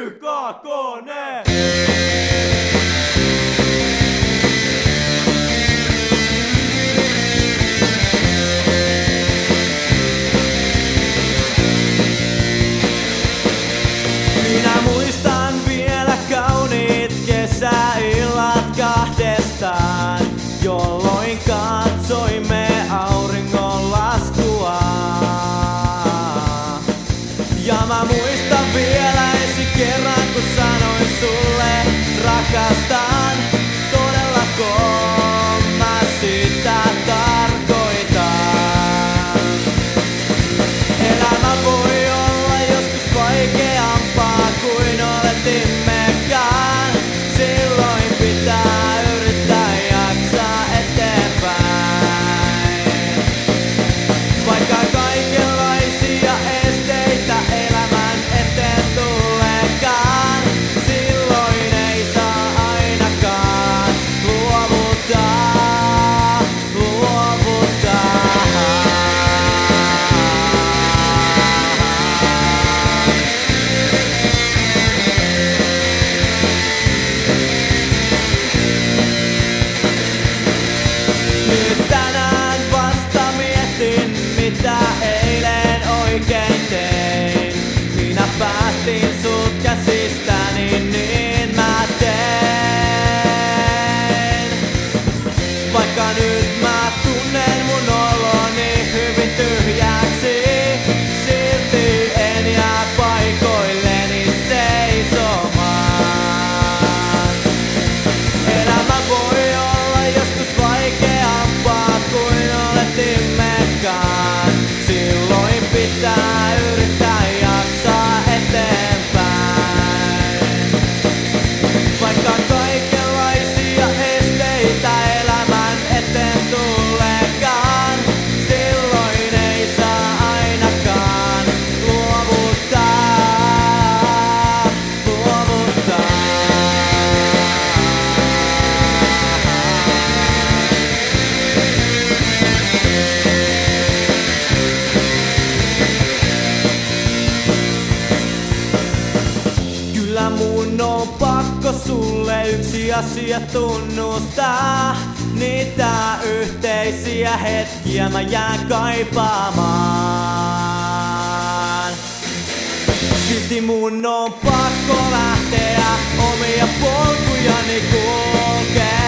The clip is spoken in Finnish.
YKK:ne. Minä muistan vielä kauniit kesäillat kahdestaan, jolloin katsoimme auringonlaskua. Ja mä muistan vielä ensi kerran, kun sanoin sulle rakastan. Todellako mä sitä tarkoitan? Elämä voi olla joskus vaikeampaa kuin oletimmekaan. Silloin pitää yrittää jaksaa eteenpäin. Vaikka kaikenlaisia esteitä elämän eteen tuleekaan, silloin ei saa ainakaan luovuttaa, luovuttaa. Nyt tänään vasta mietin, mitä eilen oikein tein. Minä päästin sut käsistäni, niin mä teen. Vaikka nyt mä tunnen mun oloni hyvin tyhjäksi, silti en jää paikoilleni seisomaan. Elämä voi olla joskus vaikeampaa kuin oletimmekaan. Silloin pitää yrittää jaksaa eteenpäin. Vaikka kaikenlaisia esteitä elämän eteen tuleekaan, silloin ei saa ainakaan luovuttaa, luovuttaa. Kyllä mun on pakko sulle yksi asia tunnustaa. Niitä yhteisiä hetkiä mä jään kaipaamaan. Silti mun on pakko lähteä omia polkujani kulkee.